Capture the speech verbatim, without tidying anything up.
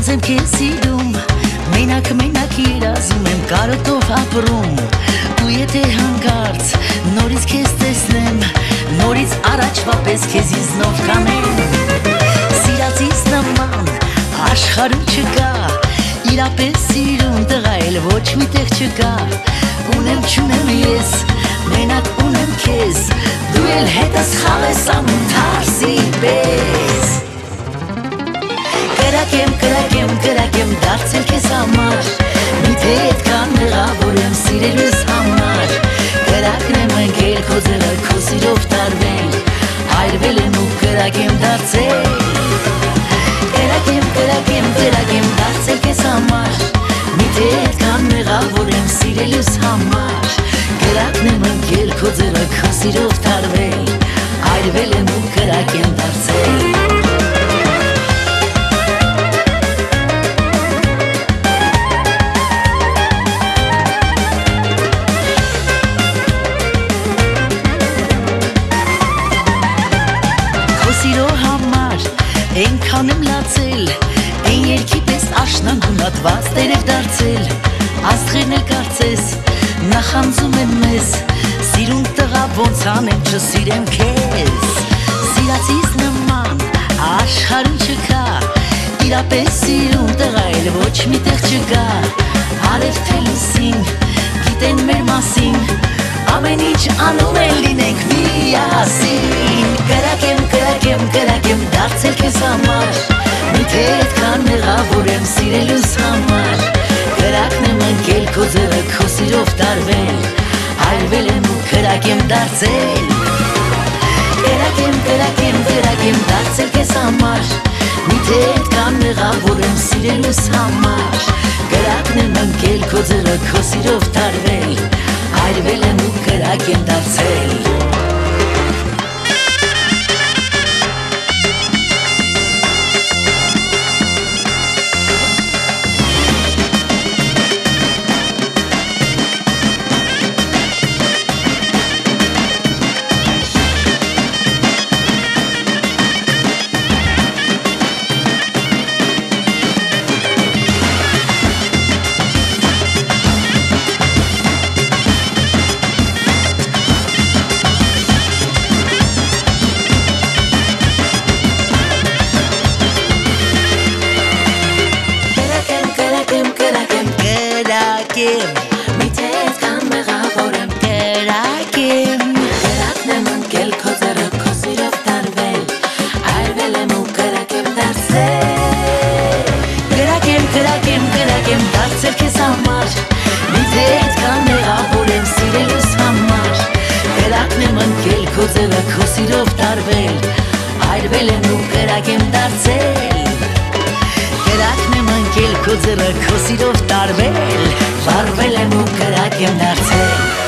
ոնց եմ քեզ սիրում, մենակ մենակ երազում եմ կարոտով ապրում, ու եթե հանկարծ նորից քեզ տեսնեմ, նորից առաջվա պես քեզ իզնով կանեմ, սիրածից նման աշխարհում չկա, իրապես սիրուն տղա էլ ոչ մի տեղ չկա, ունեմ չունեմ ես, մենակ ունեմ քեզ, դու էլ հետս խաղես անում թարսի պես, կրակեմ, կրակեմ, կրակեմ դարձել քեզ համար, միթե այդքան մեղավոր եմ սիրելուս համար, կրակնեմ ընկել քո ձեռը քո սիրով տարվել, այրվել եմ ու կրակեմ դարձել, կրակեմ, կրակեմ, կրակեմ դարձել քեզ համար, միթե այդքան մեղավոր եմ սիրելուս համար, կրակնեմ ընկել քո ձեռը քո սիրով տարվել, այրվել եմ ու կրակեմ դարձել Ենքան եմ լացել, են երկի պես աշնան հունատված տերև դարձել, աստղերն էլ կարծես, նախանձում եմ մեզ, սիրուն տղա ոնց անեմ չսիրեմ քեզ, սիրածիս նման աշխարհում չկա, իրապես սիրուն տղա էլ ոչ մի տեղ չկա, արև թե լուսին, գիտեն մեր մասին, ամեն ինչ անում են լինենք միասին, կրակեմ, կրակեմ, կրակեմ դարձել քեզ համար, միթե այդքան մեղավոր եմ սիրելուս համար, կրակնեմ ընկել քո ձեռը քո սիրով տարվել, այրվել եմ ու կրակեմ դարձել, կրակեմ, կրակեմ, կրակեմ դարձել քեզ համար, միթե այդքան մեղավոր եմ սիրելուս համար, կրակնեմ ընկել քո ձեռը քո սիրով տարվել, այրվել եմ ու կրակեմ դարձել Միթե այդքան մեղավոր եմ կրակեմ, կրակնեմ ընկել քո ձեռը քո սիրով տարվել, այրվել եմ ու կրակեմ դարձել, կրակեմ, կրակեմ, կրակեմ դարձել քեզ համար, միթե այդքան մեղավոր եմ սիրելուս համար, կրակնեմ ընկել քո ձեռը քո սիրով տարվել, այրվել եմ ու կրակեմ դարձել, կրակնեմ ընկել քո ձեռը քո սիրով տարվել, վարվել եմ ու կրակ եմ դարձել